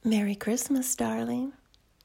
Merry Christmas, darling.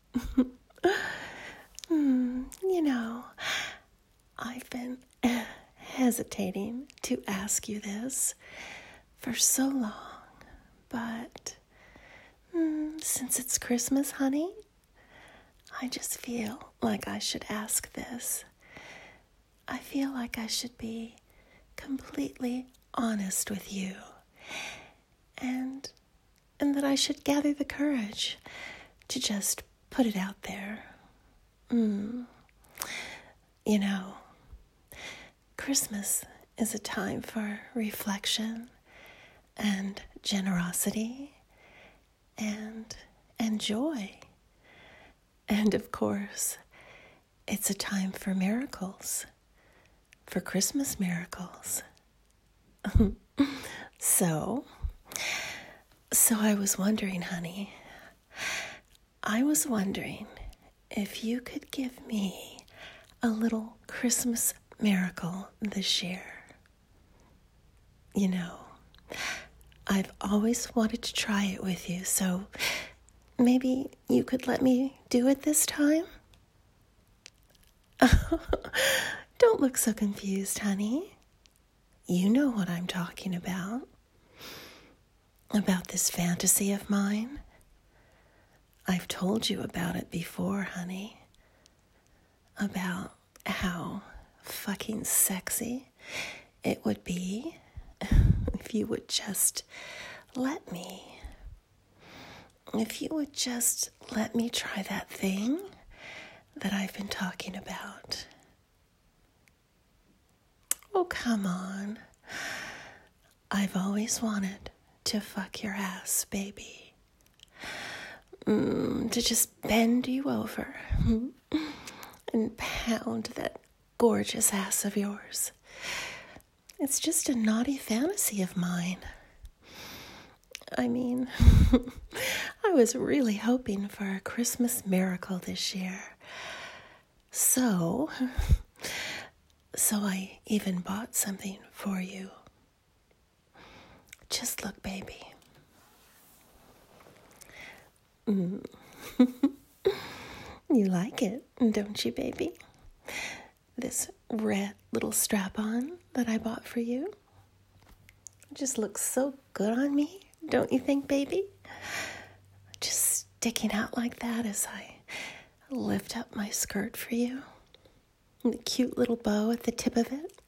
You know, I've been hesitating to ask you this for so long, but since it's Christmas, honey, I just feel like I should ask this. I feel like I should be completely honest with you, and that I should gather the courage to just put it out there. You know, Christmas is a time for reflection and generosity and joy. And of course, it's a time for miracles, for Christmas miracles. So I was wondering, honey, if you could give me a little Christmas miracle this year. You know, I've always wanted to try it with you, so maybe you could let me do it this time? Don't look so confused, honey. You know what I'm talking about. About this fantasy of mine. I've told you about it before, honey. About how fucking sexy it would be if you would just let me. If you would just let me try that thing that I've been talking about. Oh, come on. I've always wanted to fuck your ass, baby. To just bend you over and pound that gorgeous ass of yours. It's just a naughty fantasy of mine. I mean, I was really hoping for a Christmas miracle this year. So I even bought something for you. Just look, baby. You like it, don't you, baby? This red little strap-on that I bought for you. It just looks so good on me, don't you think, baby? Just sticking out like that as I lift up my skirt for you. And the cute little bow at the tip of it.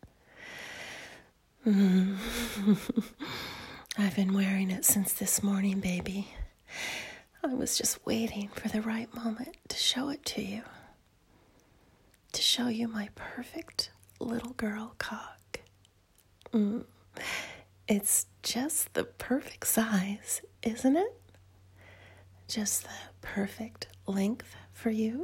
I've been wearing it since this morning, baby. I was just waiting for the right moment to show it to you. To show you my perfect little girl cock. It's just the perfect size, isn't it? Just the perfect length for you.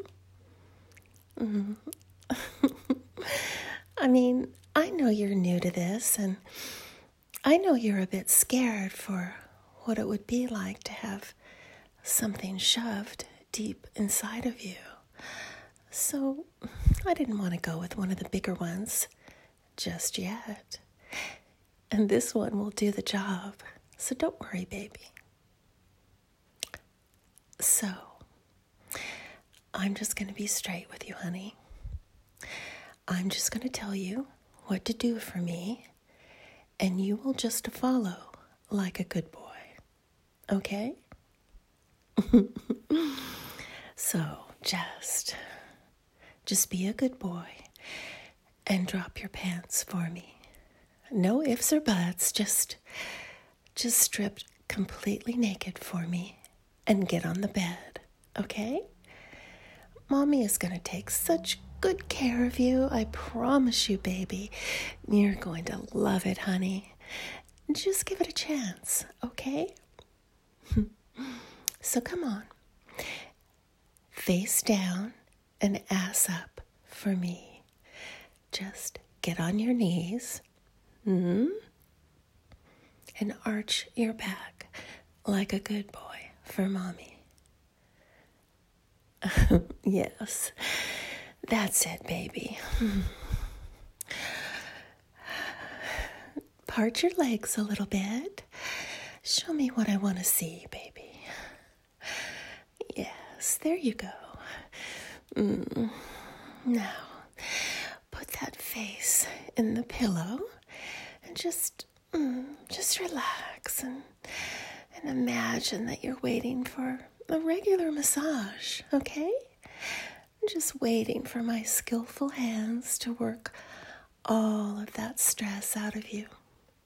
I mean, I know you're new to this, and I know you're a bit scared for what it would be like to have something shoved deep inside of you. So I didn't want to go with one of the bigger ones just yet. And this one will do the job. So don't worry, baby. So I'm just going to be straight with you, honey. I'm just going to tell you what to do for me, and you will just follow like a good boy. Okay? So just be a good boy and drop your pants for me. No ifs or buts, just strip completely naked for me and get on the bed, okay? Mommy is going to take such good care of you. I promise you, baby. You're going to love it, honey. Just give it a chance, okay? So come on. Face down and ass up for me. Just get on your knees. And arch your back like a good boy for mommy. Yes, that's it, baby. Part your legs a little bit. Show me what I want to see, baby. Yes, there you go. Now, put that face in the pillow and just relax and imagine that you're waiting for a regular massage, okay? Just waiting for my skillful hands to work all of that stress out of you.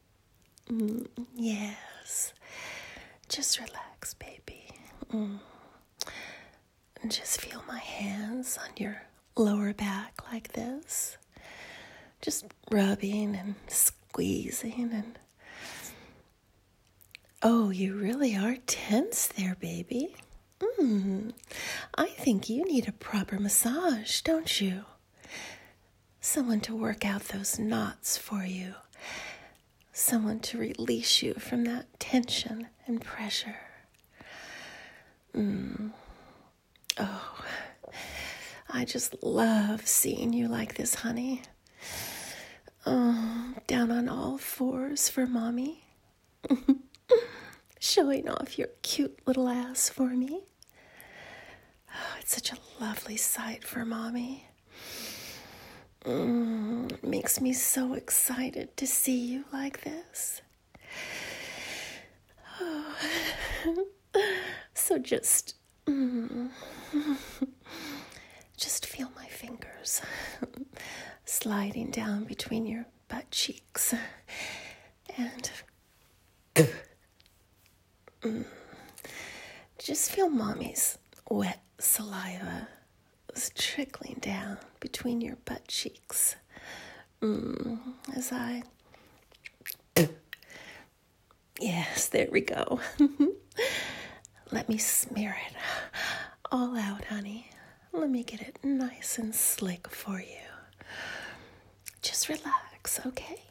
Yes. Just relax, baby. And just feel my hands on your lower back like this. Just rubbing and squeezing and... Oh, you really are tense there, baby. I think you need a proper massage, don't you? Someone to work out those knots for you. Someone to release you from that tension and pressure. Oh, I just love seeing you like this, honey. Oh, down on all fours for mommy. Showing off your cute little ass for me. Oh, it's such a lovely sight for mommy. It makes me so excited to see you like this. Oh. So just feel my fingers sliding down between your butt cheeks and just feel mommy's wet saliva is trickling down between your butt cheeks as I... Yes, there we go. Let me smear it all out, honey. Let me get it nice and slick for you. Just relax, okay?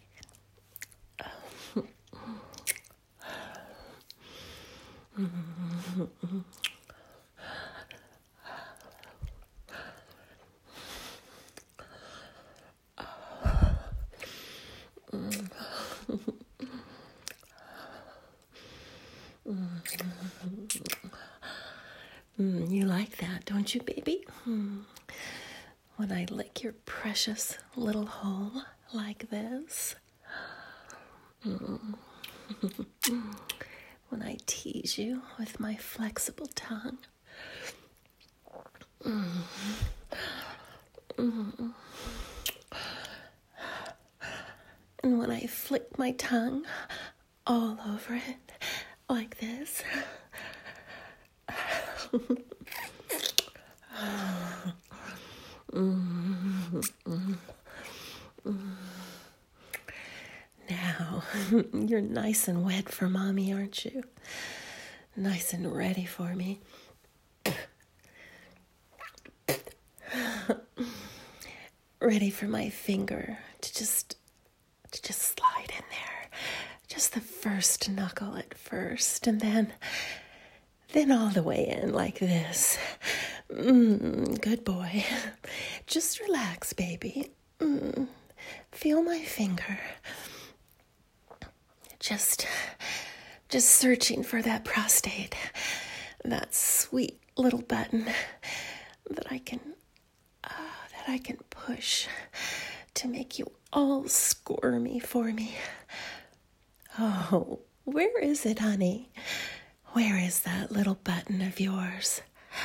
You like that, don't you, baby? When I lick your precious little hole like this. When I tease you with my flexible tongue. And when I flick my tongue all over it like this. Now, you're nice and wet for mommy, aren't you? Nice and ready for me. Ready for my finger to just slide in there. Just the first knuckle at first, and then all the way in like this. Good boy. Just relax, baby. Feel my finger. Just searching for that prostate, that sweet little button that I can push to make you all squirmy for me. Oh, where is it, honey? Where is that little button of yours?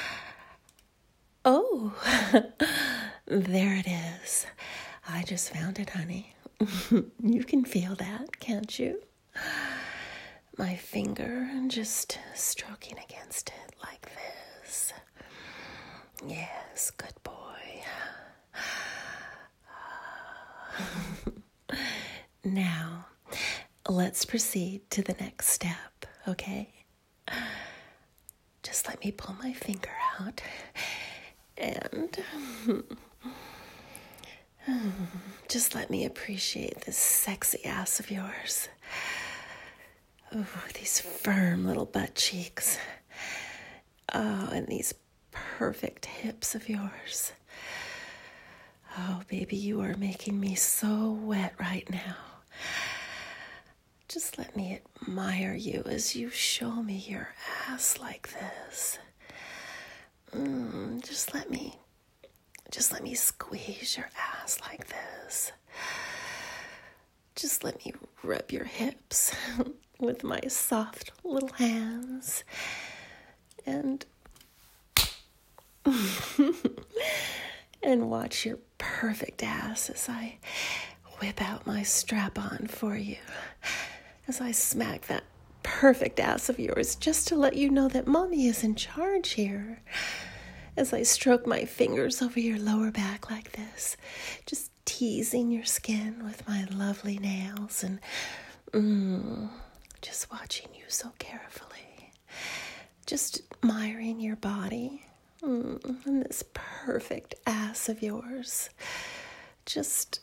Oh, there it is. I just found it, honey. You can feel that, can't you? My finger just stroking against it like this. Yes, good boy. Now, let's proceed to the next step, okay? Just let me pull my finger out and just let me appreciate this sexy ass of yours. Oh, these firm little butt cheeks. Oh, and these perfect hips of yours. Oh, baby, you are making me so wet right now. Just let me admire you as you show me your ass like this. Just let me squeeze your ass like this. Just let me rub your hips with my soft little hands. And and watch your perfect ass as I whip out my strap-on for you. As I smack that perfect ass of yours just to let you know that Mommy is in charge here. As I stroke my fingers over your lower back like this, just teasing your skin with my lovely nails and just watching you so carefully. Just admiring your body and this perfect ass of yours. Just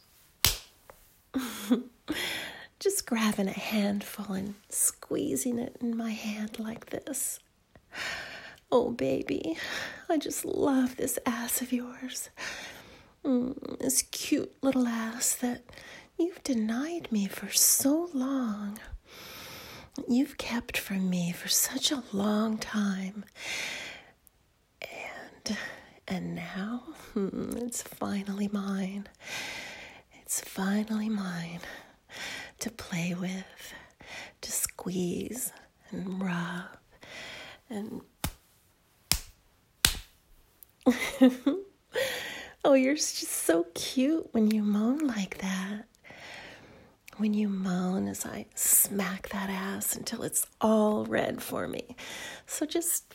grabbing a handful and squeezing it in my hand like this. Oh, baby, I just love this ass of yours. This cute little ass that you've denied me for so long. You've kept from me for such a long time. And now, it's finally mine. It's finally mine to play with, to squeeze and rub and oh, you're just so cute when you moan like that. When you moan as I smack that ass until it's all red for me. So just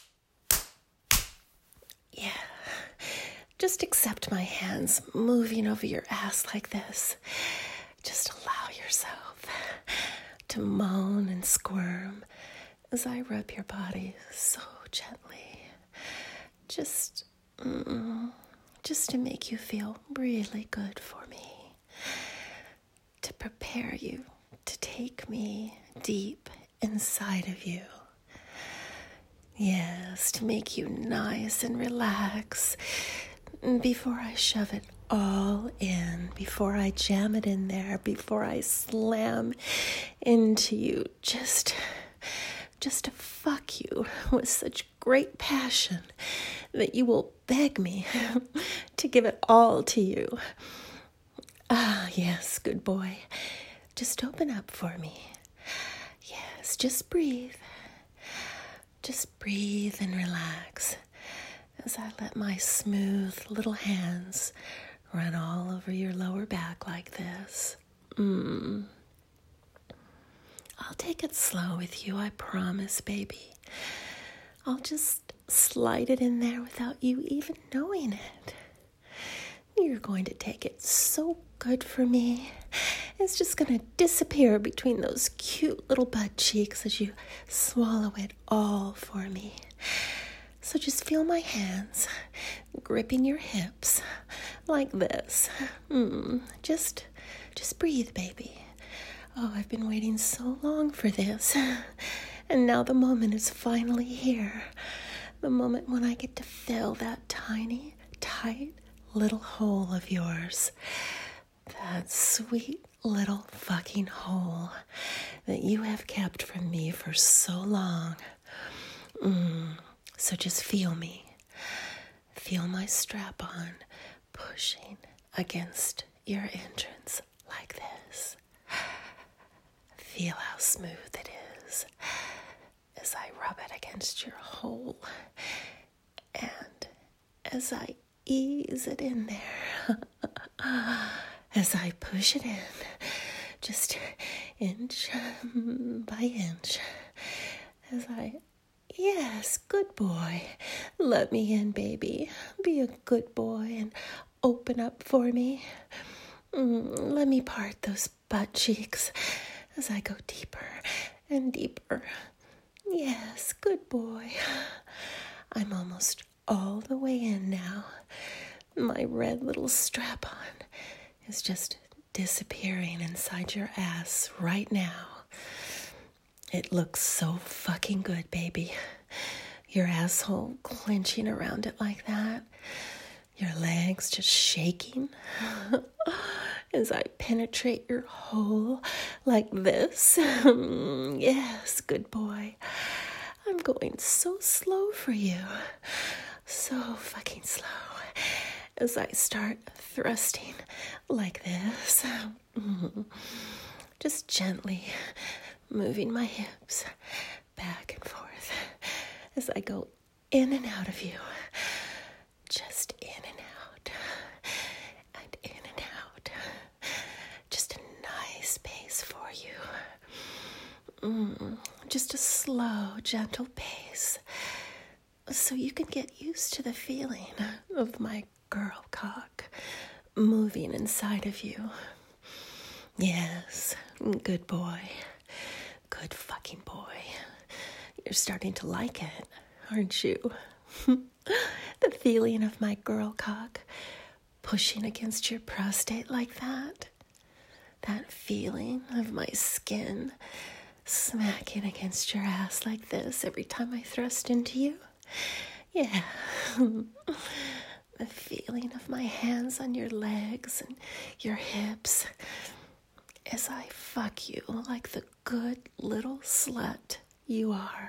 accept my hands moving over your ass like this. Just allow yourself to moan and squirm as I rub your body so gently. Just to make you feel really good for me. To prepare you to take me deep inside of you. Yes, to make you nice and relax before I shove it all in, before I jam it in there, before I slam into you, just to fuck you with such great passion that you will beg me to give it all to you. Ah, yes, good boy. Just open up for me. Yes, just breathe. Just breathe and relax as I let my smooth little hands run all over your lower back like this. I'll take it slow with you, I promise, baby. I'll just slide it in there without you even knowing it. You're going to take it so good for me. It's just going to disappear between those cute little butt cheeks as you swallow it all for me. So just feel my hands gripping your hips like this. Just breathe, baby. Oh, I've been waiting so long for this. And now the moment is finally here. The moment when I get to fill that tiny, tight little hole of yours. That sweet little fucking hole that you have kept from me for so long. So just feel me. Feel my strap on pushing against your entrance like this. Feel how smooth it is as I rub it against your hole and as I ease it in there, as I push it in, just inch by inch, yes, good boy, let me in, baby, be a good boy and open up for me. Let me part those butt cheeks as I go deeper and deeper. Yes, good boy. I'm almost all the way in now. My red little strap-on is just disappearing inside your ass right now. It looks so fucking good, baby. Your asshole clenching around it like that. Your legs just shaking as I penetrate your hole like this. Yes, good boy. I'm going so slow for you. so fucking slow as I start thrusting like this. Just gently moving my hips back and forth as I go in and out of you. Just in and out. And in and out. Just a nice pace for you. Just a slow, gentle pace. So you can get used to the feeling of my girl cock moving inside of you. Yes, good boy. Good fucking boy. You're starting to like it, aren't you? The feeling of my girl cock pushing against your prostate like that. That feeling of my skin smacking against your ass like this every time I thrust into you. Yeah. The feeling of my hands on your legs and your hips as I fuck you like the good little slut you are.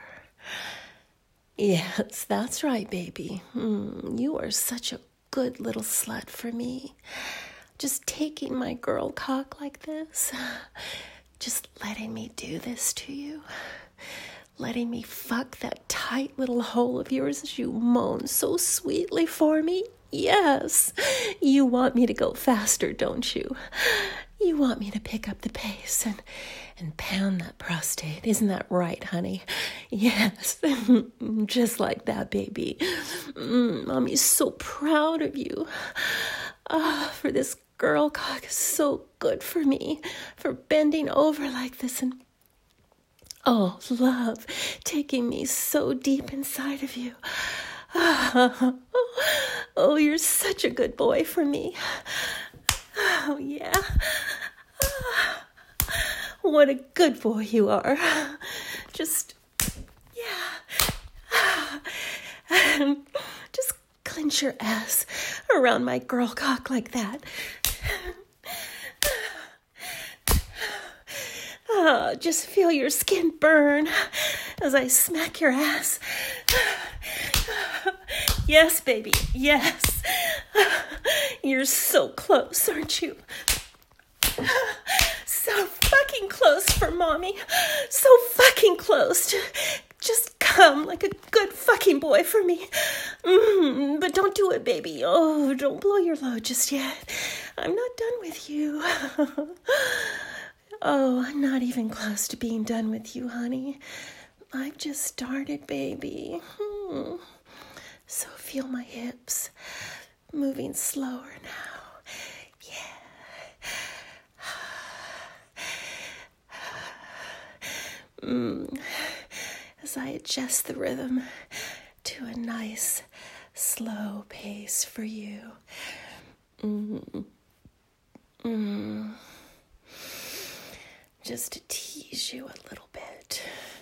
Yes, that's right, baby. You are such a good little slut for me. Just taking my girl cock like this. Just letting me do this to you. Letting me fuck that tight little hole of yours as you moan so sweetly for me. Yes, you want me to go faster, don't you? You want me to pick up the pace and pound that prostate. Isn't that right, honey? Yes, just like that, baby. Mommy's so proud of you. For this girl cock is so good for me, for bending over like this and oh, love, taking me so deep inside of you. Oh, you're such a good boy for me. Oh, yeah. What a good boy you are. Just, yeah. Just clench your ass around my girl cock like that. Just feel your skin burn as I smack your ass. Yes, baby, yes. You're so close, aren't you? So fucking close for mommy. So fucking close to just come like a good fucking boy for me. But don't do it, baby. Oh, don't blow your load just yet. I'm not done with you. Oh, I'm not even close to being done with you, honey. I've just started, baby. So feel my hips moving slower now. Yeah. As I adjust the rhythm to a nice, slow pace for you. Just to tease you a little bit.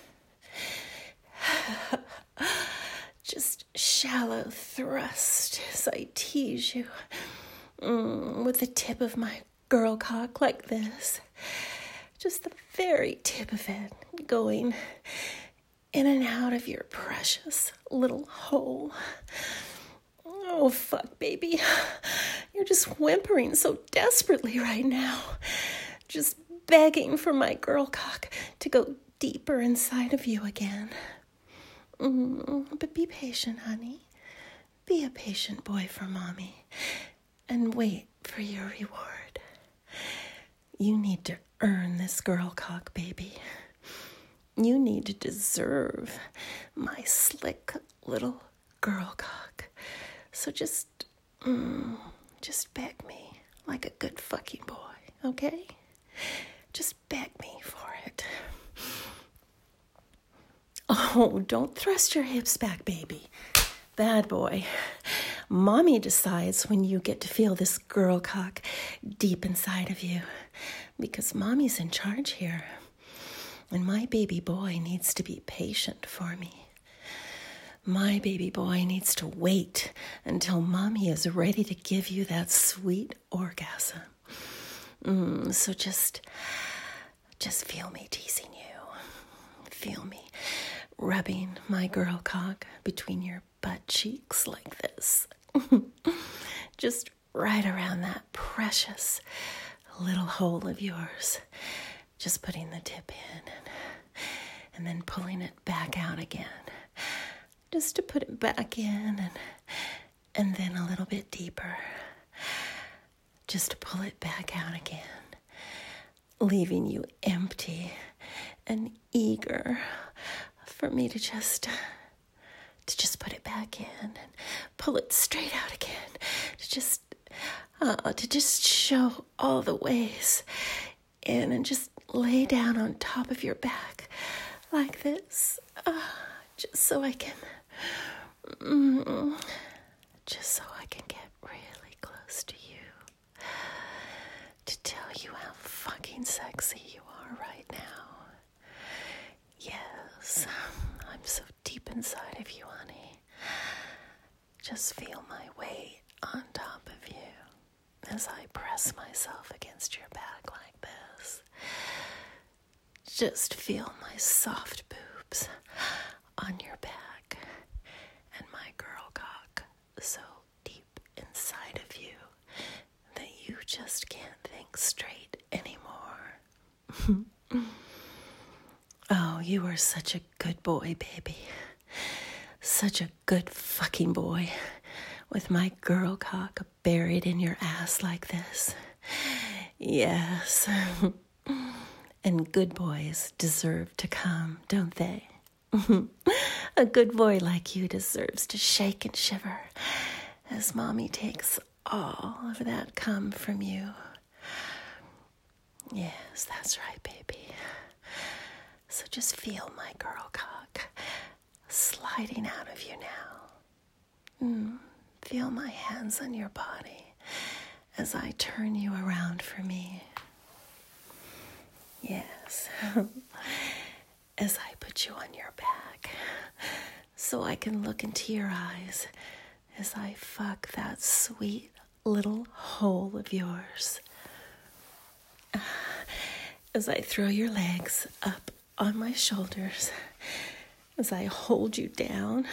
Just shallow thrust as I tease you with the tip of my girl cock like this. Just the very tip of it going in and out of your precious little hole. Oh, fuck, baby. You're just whimpering so desperately right now. Just begging for my girl cock to go deeper inside of you again. But be patient, honey. Be a patient boy for mommy. And wait for your reward. You need to earn this girl cock, baby. You need to deserve my slick little girl cock. So just beg me like a good fucking boy, okay? Just beg me for it. Oh, don't thrust your hips back, baby. Bad boy. Mommy decides when you get to feel this girl cock deep inside of you. Because mommy's in charge here. And my baby boy needs to be patient for me. My baby boy needs to wait until mommy is ready to give you that sweet orgasm. So just feel me teasing you. Feel me rubbing my girl cock between your butt cheeks like this. Just right around that precious little hole of yours. Just putting the tip in and then pulling it back out again. Just to put it back in and then a little bit deeper. Just to pull it back out again. Leaving you empty and eager for me to just put it back in and pull it straight out again. To just show all the ways in and just lay down on top of your back like this. Just so I can get really close to you. To tell you how fucking sexy you are right now. Yes, I'm so deep inside of you, honey. Just feel my weight on top of you as I press myself against your back like this. Just feel my soft boobs on your back and my girl cock so deep inside of you that you just can't think straight anymore. Oh, you are such a good boy, baby. Such a good fucking boy with my girl cock buried in your ass like this. Yes. And good boys deserve to come, don't they? A good boy like you deserves to shake and shiver as mommy takes all of that cum from you. Yes, that's right, baby. So just feel my girl cock sliding out of you now. Feel my hands on your body as I turn you around for me. Yes. As I put you on your back so I can look into your eyes as I fuck that sweet little hole of yours. As I throw your legs up on my shoulders, as I hold you down,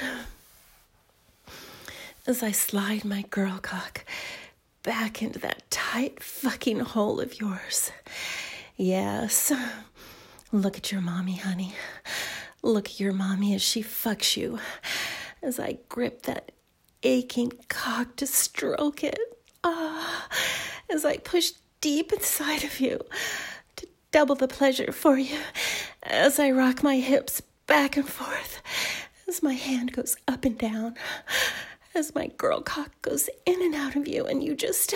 as I slide my girl cock back into that tight fucking hole of yours. Yes. Look at your mommy, honey. Look at your mommy as she fucks you, as I grip that aching cock to stroke it. As I push deep inside of you to double the pleasure for you, as I rock my hips back and forth, as my hand goes up and down, as my girl cock goes in and out of you, and you just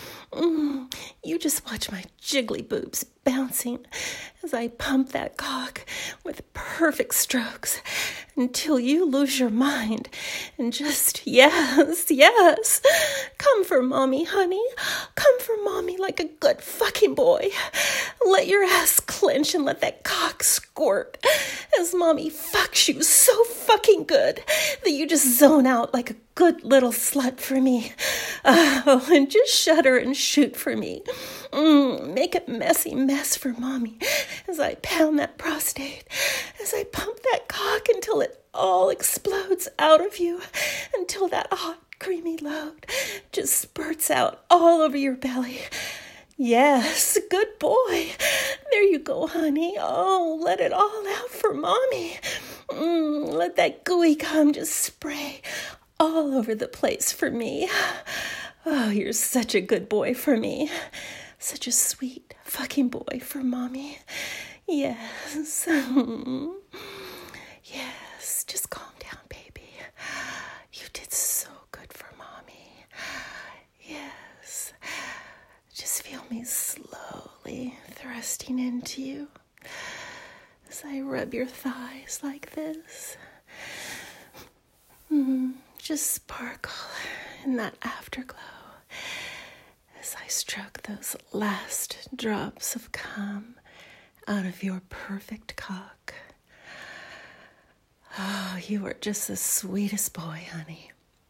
watch my jiggly boobs bouncing as I pump that cock with perfect strokes until you lose your mind and just, yes, come for mommy, honey. Come for mommy like a good fucking boy. Let your ass clench and let that cock squirt as mommy fucks you so fucking good that you just zone out like a good little slut for me. And just shudder and shoot for me. Make a messy mess for mommy as I pound that prostate, as I pump that cock until it all explodes out of you, until that hot, creamy load just spurts out all over your belly. Yes, good boy. There you go, honey. Oh, let it all out for mommy. Let that gooey cum just spray all over the place for me. Oh, you're such a good boy for me. Such a sweet fucking boy for mommy. Yes. Yes, just calm down, baby. You did so good for mommy. Yes. Just feel me slowly thrusting into you as I rub your thighs like this. Just sparkle in that afterglow as I stroke those last drops of cum out of your perfect cock. Oh, you are just the sweetest boy, honey.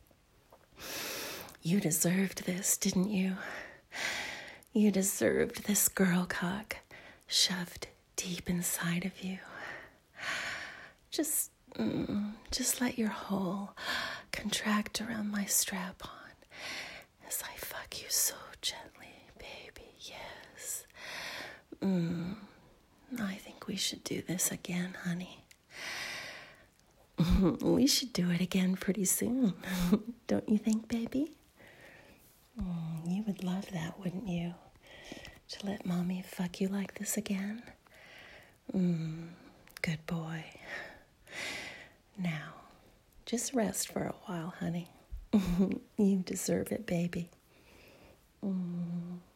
You deserved this, didn't you? You deserved this girl cock shoved deep inside of you. Just let your whole contract around my strap on as I fuck you so gently, baby. Yes. I think we should do this again, honey. We should do it again pretty soon. Don't you think, baby? You would love that, wouldn't you? To let mommy fuck you like this again? Good boy. Now, just rest for a while, honey. You deserve it, baby.